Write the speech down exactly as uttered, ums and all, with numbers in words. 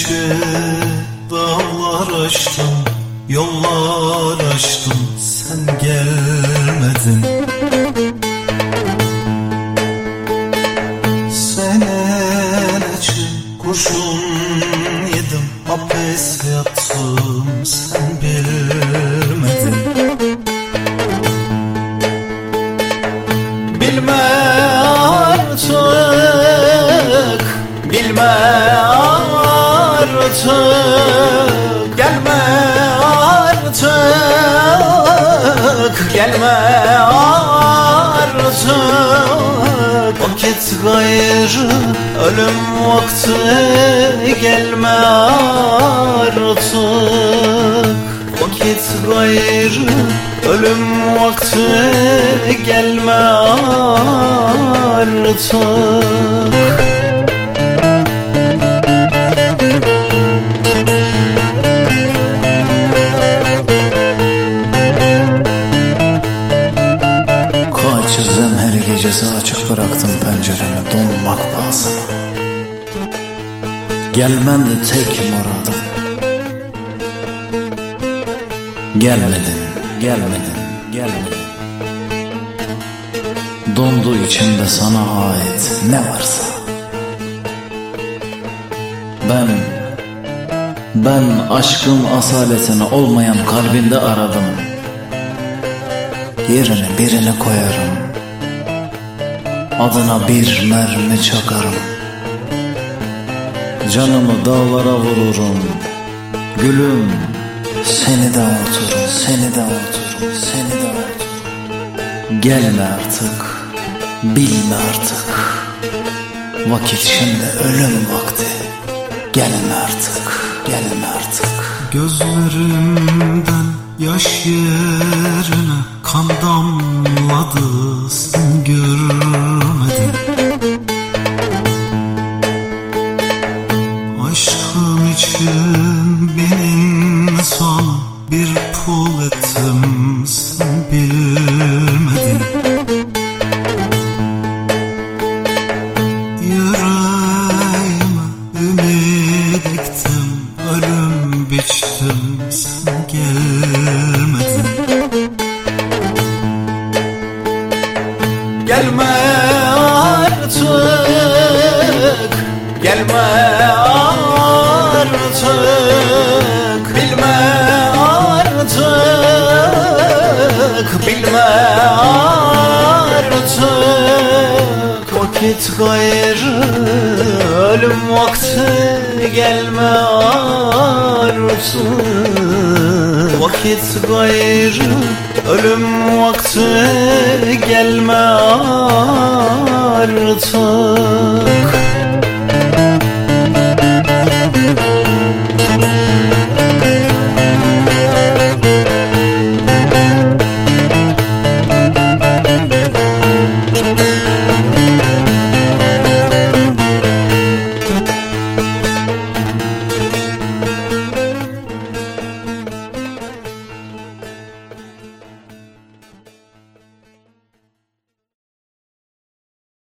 nice dağlar aştım, yollar aştım, sen gelmedin. Senelerce kurşun yedim, hapis yattım, sen bilmedin. Bilme artık, bilme artık, gelme artık, gelme artık. Vakit gayrı, ölüm vakti, gelme artık. Vakit gayrı, ölüm vakti, gelme artık. Kaçırdım her gecesi, açık bıraktım penceremi donmak pahasına. Gelmen de tek muradım. Gelmedin, gelmedin, gelmedin. Dondu içimde sana ait ne varsa. Ben, ben aşkın asaletini olmayan kalbinde aradım. Yerine birini koyarım, adına bir mermi çakarım. Canımı dağlara vururum, gülüm. Seni de unuturum, seni de unuturum, seni de unuturum. Gelme artık, bilme artık. Vakit şimdi ölüm vakti. Gelme artık, gelme artık. Gözlerimden yaş yerine kan damladı, sen görmedin. Aşkım için benim sana bir pul ettim, sen bilmedin. Yüreğime ümit ektim, ölüm biçtim, sen gelmedin. Gelme artık, gelme artık, bilme artık, bilme artık. Vakit gayrı, ölüm vakti, gelme artık. Vakit gayrı, ölüm vakti, gelme artık.